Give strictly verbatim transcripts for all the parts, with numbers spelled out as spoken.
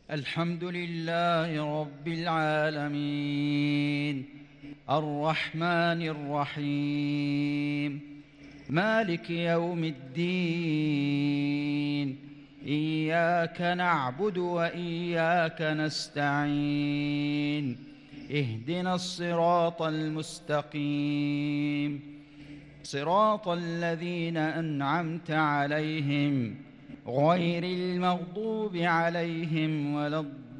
الحمد لله رب العالمين، الرحمن الرحيم، مالك يوم الدين. إياك نعبد وإياك نستعين، اهدنا الصراط المستقيم، صراط الذين أنعمت عليهم غير المغضوب عليهم ولا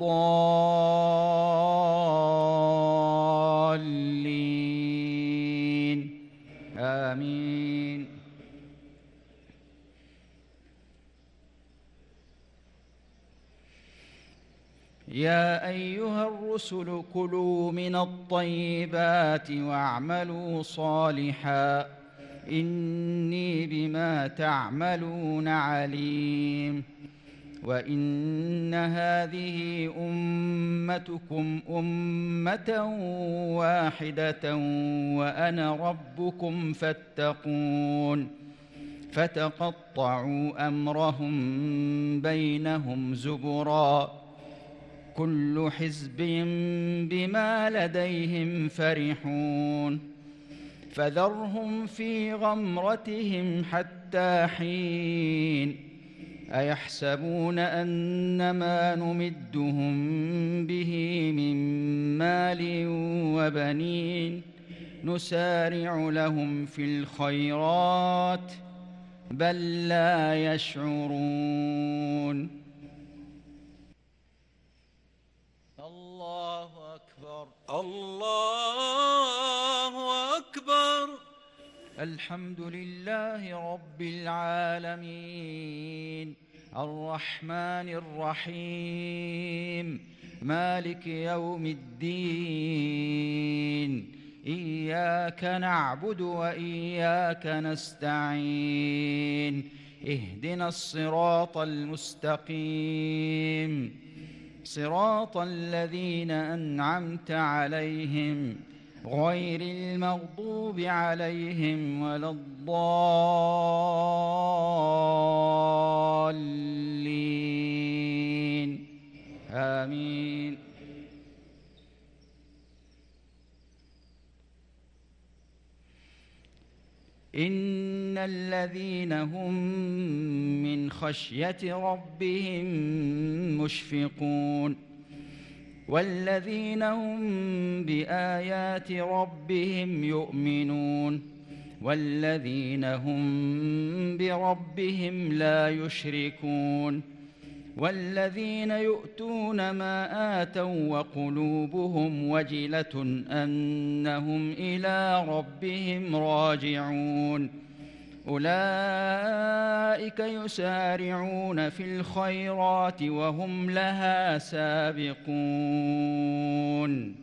الضالين. آمين. يا أيها الرسل كلوا من الطيبات واعملوا صالحا إني بما تعملون عليم. وإن هذه أمتكم أمة واحدة وأنا ربكم فاتقون. فتقطعوا أمرهم بينهم زبرا، كل حزب بما لديهم فرحون. فذرهم في غمرتهم حتى حين. أيحسبون أنما نمدهم به من مال وبنين نسارع لهم في الخيرات بل لا يشعرون. الله أكبر. الله أكبر. الحمد لله رب العالمين، الرحمن الرحيم، مالك يوم الدين. إياك نعبد وإياك نستعين، اهدنا الصراط المستقيم، صراط الذين أنعمت عليهم غير المغضوب عليهم ولا الضالين. آمين. إن الذين هم من خشية ربهم مشفقون والذين هم بآيات ربهم يؤمنون والذين هم بربهم لا يشركون والذين يؤتون ما آتوا وقلوبهم وجلة أنهم إلى ربهم راجعون. أولئك يسارعون في الخيرات وهم لها سابقون.